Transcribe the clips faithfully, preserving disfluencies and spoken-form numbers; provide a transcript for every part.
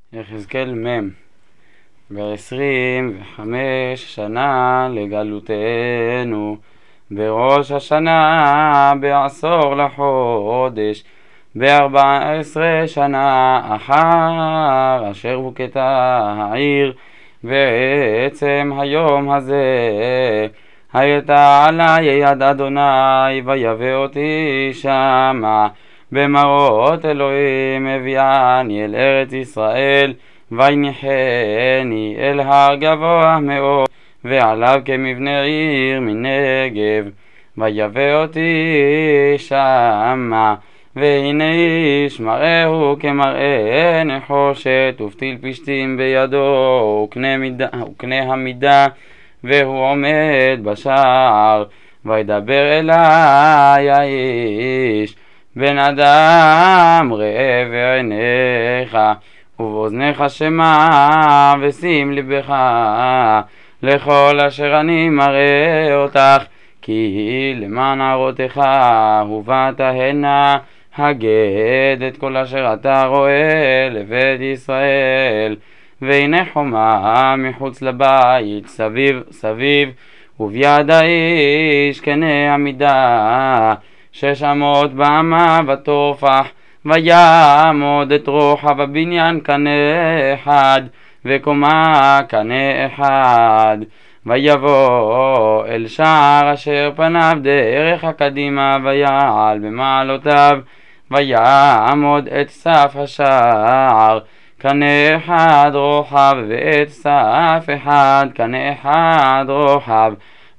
יחזקאל מ' בעשרים וחמש שנה לגלותנו, בראש השנה בעשור לחודש, בארבע עשרה שנה אחר אשר הוכתה העיר, בעצם היום הזה הייתה עלי יד אדוני ויבא אותי שמה, במראות אלוהים הביאני אל ארץ ישראל, ויניחני אל הר גבוה מאוד, ועליו כמבנה עיר מנגב, ויבא אותי שמה, והנה איש מראהו כמראה נחושת, ופתיל פשתים בידו, וקנה, מידה, וקנה המידה, והוא עומד בשער, וידבר אלי האיש, בן אדם ראה בעיניך, ובאוזניך שמע, ושים לבך לכל אשר אני מראה אותך, כי למען ערותיך ובאת הנה, הגד את כל אשר אתה רואה לבית ישראל. והנה חומה מחוץ לבית סביב סביב, וביד האיש קנה עמידה, שש אמות באמה ותופח, ויעמוד את רוחב הבניין קנה אחד, וקומה קנה אחד. ויבוא אל שער אשר פניו דרך הקדימה, ויעל במעלותיו, ויעמוד את סף השער קנה אחד רוחב, ואת סף אחד קנה אחד רוחב,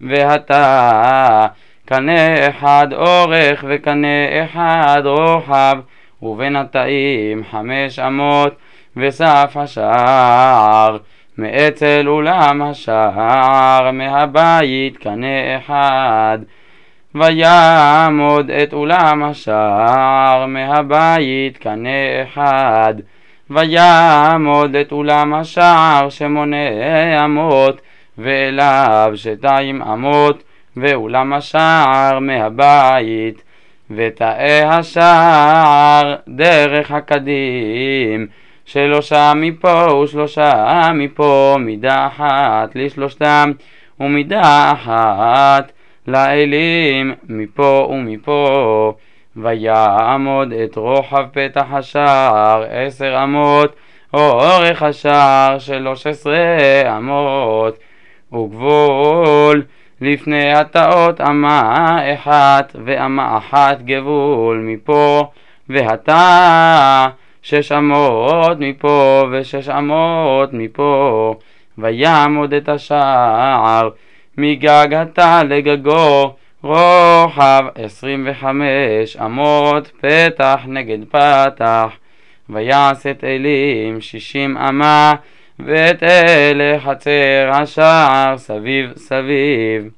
והתה קנה אחד אורך וקנה אחד רוחב, ובין התאים חמש אמות, וסף השער מאצל אולם השער מהבית קנה אחד. ויעמוד את אולם השער מהבית קנה אחד, ויעמוד את אולם השער שמונה אמות, ואליו שתיים אמות, ואולם השער מהבית. ותאי השער דרך הקדים, שלושה מפה ושלושה מפה, מידה אחת לשלושתם, ומידה אחת לאלים מפה ומפה. ויעמוד את רוחב פתח השער עשר אמות, אורך השער שלוש עשרה אמות, וגבול לפני התאות אמה אחת, ואמה אחת גבול מפה, והתה שש אמות מפה ושש אמות מפה. ויעמוד את השער מגג התא לגגו, רוחב עשרים וחמש אמות, פתח נגד פתח. ויעש את אלים שישים אמה, ואת אלה חצר השער סביב סביב.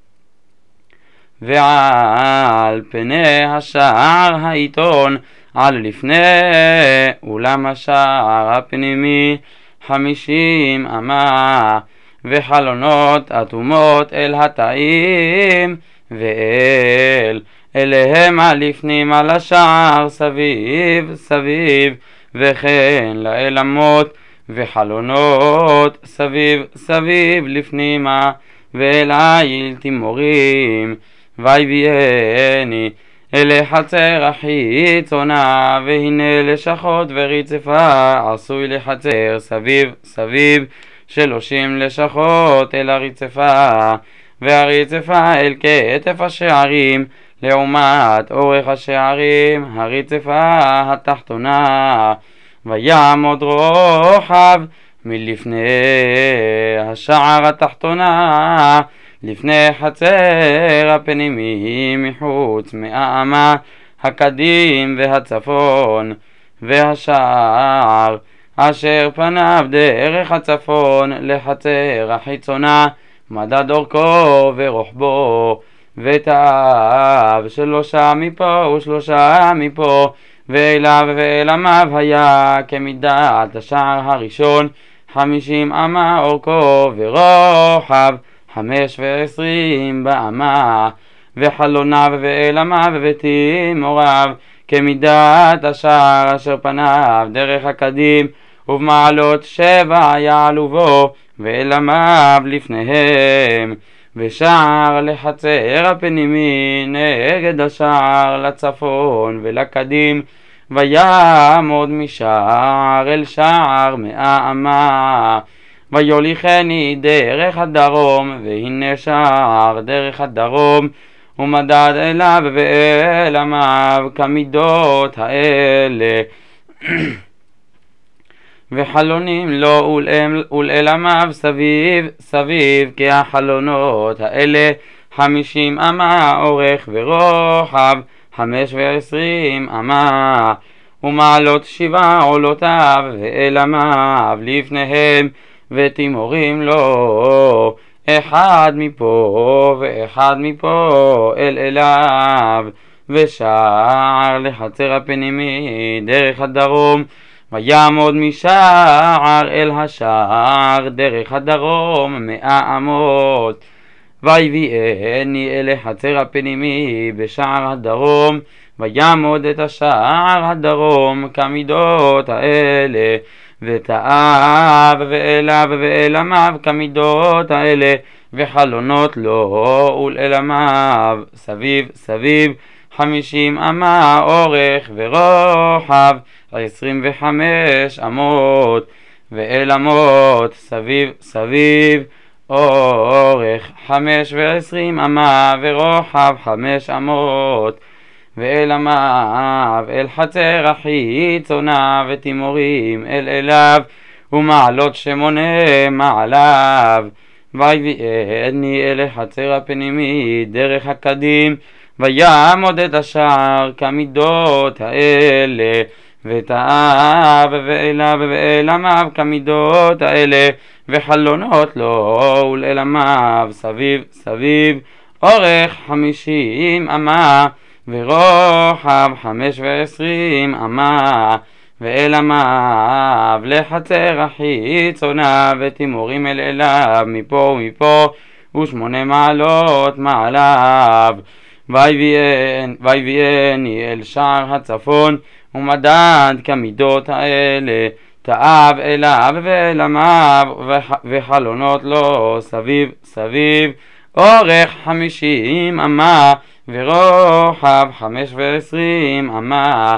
ועל פני השער העיתון על לפני אולם השער הפנימי חמישים אמה, וחלונות אטומות אל התאים, ואל אליהם הלפנים על השער סביב סביב, וכן לאל אמות וחלונות סביב סביב לפנימה, ואל העיל תימורים. ויביאני אל חצר החיצונה, והנה לשכות ורצפה עשוי לחצר סביב סביב, שלושים לשכות אל הרצפה, והרצפה אל כתף השערים, לעומת אורך השערים הרצפה התחתונה. ויעמוד רוחב מלפני השער התחתונה לפני חצר הפנימי מחוץ מאה אמה, הקדים והצפון. והשער אשר פניו דרך הצפון לחצר החיצונה, מדד אורכו ורוחבו, ותאיו שלושה מפה ושלושה מפה, ואליו ואלמיו היה כמידת השער הראשון, חמישים אמה אורכו ורוחב, חמש ועשרים באמה. וחלוניו ואלמיו ותימוריו כמידת השער אשר פניו דרך הקדים, ובמעלות שבע יעלו בו, ואלמיו לפניהם. ושער לחצר הפנימי נגד השער לצפון ולקדים, ויעמוד משער אל שער מאה אמה. ויוליכני דרך הדרום, והנה שער דרך הדרום, ומדד אליו ואל עמיו כמידות האלה. וחלונים לו ולאל עמיו סביב סביב, כי החלונות האלה חמישים אמה אורך ורוחב, חמש ועשרים אמה. ומעלות שבעה עולותיו ואל עמיו לפניהם, ותימורים לו אחד מפה ואחד מפה אל אליו. ושער לחצר הפנימי דרך הדרום, ויעמוד משער אל השער דרך הדרום מאה אמות. ויביאני אל החצר הפנימי בשער הדרום, ויעמוד את השער הדרום כמידות האלה, ותאב ואליו ואל עמיו כמידות האלה, וחלונות לו ולאל עמיו סביב סביב, חמישים אמה אורך ורוחב, עשרים וחמש אמות. ואל אמות סביב סביב, אורך חמש ועשרים אמה ורוחב חמש אמות. ואל עמיו אל חצר החיצונה, ותימורים אל אליו, ומעלות שמונה מעליו. ויביאני אל החצר הפנימי דרך הקדים, ויעמוד את השער כמידות האלה, ותאב ואליו ואל עמיו כמידות האלה, וחלונות לו ולאל עמיו סביב סביב, אורך חמישים אמה ורוחב חמש ועשרים אמה. ואל עמיו לחצר החיצונה, ותימורים אל אליו מפה ומפה, ושמונה מעלות מעליו. ויביאני אל שער הצפון, ומדד כמידות האלה, תאב אליו ואל עמיו, וחלונות לו סביב סביב, אורך חמישים אמה ורוחב חמש ועשרים אמה.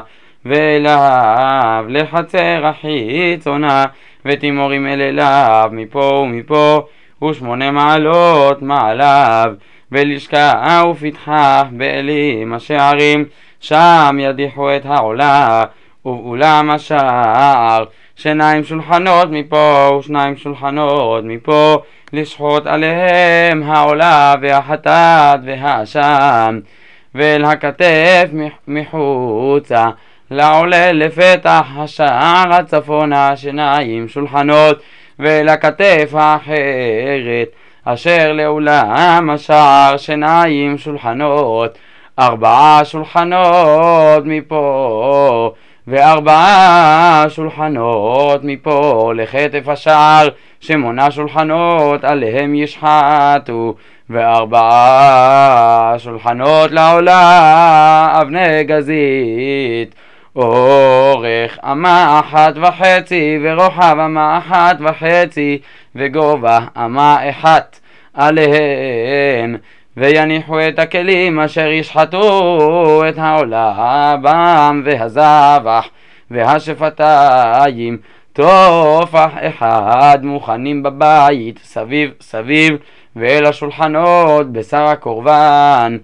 ואליו לחצר החיצונה, ותימורים אל אליו מפה ומפה, ושמונה מעלות מעליו. ולשכה ופתחה באלים השערים, שם ידיחו את העולה. ובאולם השער שניים שולחנות מפה ושניים שולחנות מפה, לשחוט עליהם העולה והחטאת והאשם. ואל הכתף מחוצה לעולה לפתח השער הצפונה שניים שולחנות, ואל הכתף האחרת אשר לאולם השער שניים שולחנות, ארבעה שולחנות מפה וארבעה שולחנות מפה לכתף השער, שמונה שולחנות עליהם ישחטו, וארבעה שולחנות לעולה אבני גזית, אורך אמה אחת וחצי ורוחב אמה אחת וחצי וגובה אמה אחת עליהם. ויניחו את הכלים אשר ישחטו את העולה בם והזבח והשפתיים, תופח אחד מוכנים בבית סביב סביב, ואל השולחנות בשר הקורבן.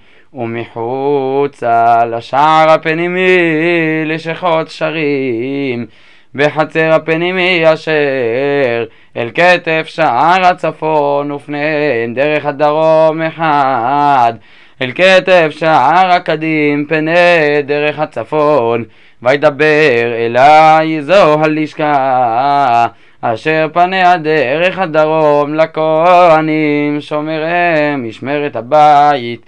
ומחוצה לשער הפנימי לשכות שרים בחצר הפנימי אשר אל כתף שער הצפון, ופניהם דרך הדרום אחד אל כתף שער הקדים, פני דרך הצפון. וידבר אלי זו הלשכה אשר פניה דרך הדרום לכהנים שומריהם משמרת הבית,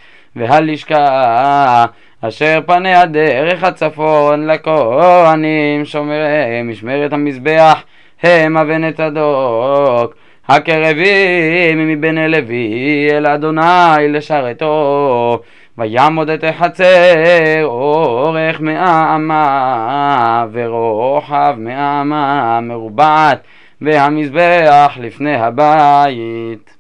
והלשכה אשר פניה דרך הצפון לכהנים שומריהם משמרת המזבח, הם אבני צדוק הקרבים מבין לוי אל אדוני לשרתו. ויעמוד את החצר אורך מאה אמה ורוחב מאה אמה מרובעת, והמזבח לפני הבית.